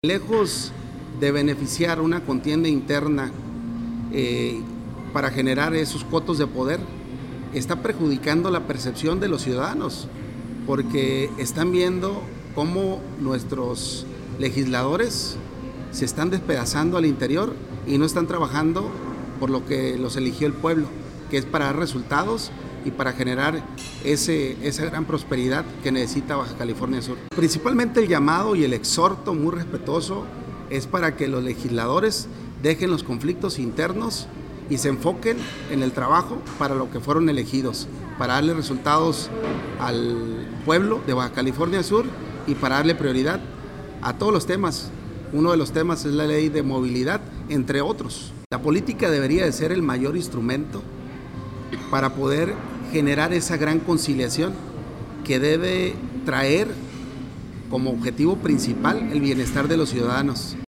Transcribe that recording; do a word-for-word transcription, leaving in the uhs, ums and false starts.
Lejos de beneficiar una contienda interna eh, para generar esos cotos de poder, está perjudicando la percepción de los ciudadanos, porque están viendo cómo nuestros legisladores se están despedazando al interior y no están trabajando por lo que los eligió el pueblo, que es para dar resultados y para generar ese, esa gran prosperidad que necesita Baja California Sur. Principalmente el llamado y el exhorto muy respetuoso es para que los legisladores dejen los conflictos internos y se enfoquen en el trabajo para lo que fueron elegidos, para darle resultados al pueblo de Baja California Sur y para darle prioridad a todos los temas. Uno de los temas es la ley de movilidad, entre otros. La política debería de ser el mayor instrumento para poder generar esa gran conciliación que debe traer como objetivo principal el bienestar de los ciudadanos.